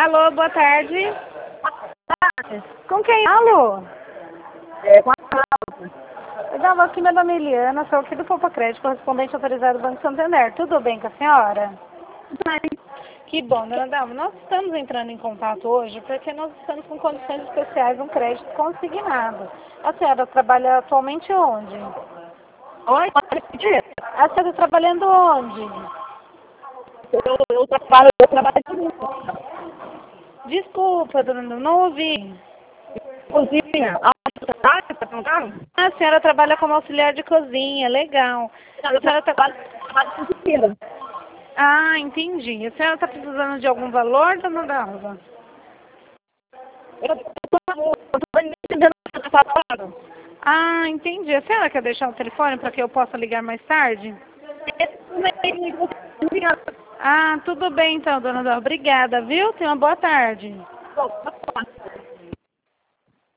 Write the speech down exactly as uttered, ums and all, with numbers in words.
Alô, boa tarde. Com quem? Alô? É, com a Cláudia. Eu dava aqui, meu nome é Eliana, sou aqui do Poupa Crédito, correspondente autorizado do Banco Santander. Tudo bem com a senhora? Bem, Que bom, dona Dalma. Nós estamos entrando em contato hoje porque nós estamos com condições especiais um crédito consignado. A senhora trabalha atualmente onde? oi, pode repetir? A senhora está trabalhando onde? Eu, eu trabalho, eu trabalho aqui Desculpa, dona Dalma, não ouvi. cozinha. Ah, você tá, você tá perguntando? A senhora trabalha como auxiliar de cozinha, legal. A Eu senhora tá... trabalho, trabalho com cozinha. Ah, entendi. A senhora está precisando de algum valor, dona Dalva? Eu tô bem entendendo o que você tá falando. Ah, entendi. A senhora quer deixar o telefone para que eu possa ligar mais tarde? Ah, tudo bem então, dona Dalva. Obrigada, viu? Tenha uma boa tarde. Bom,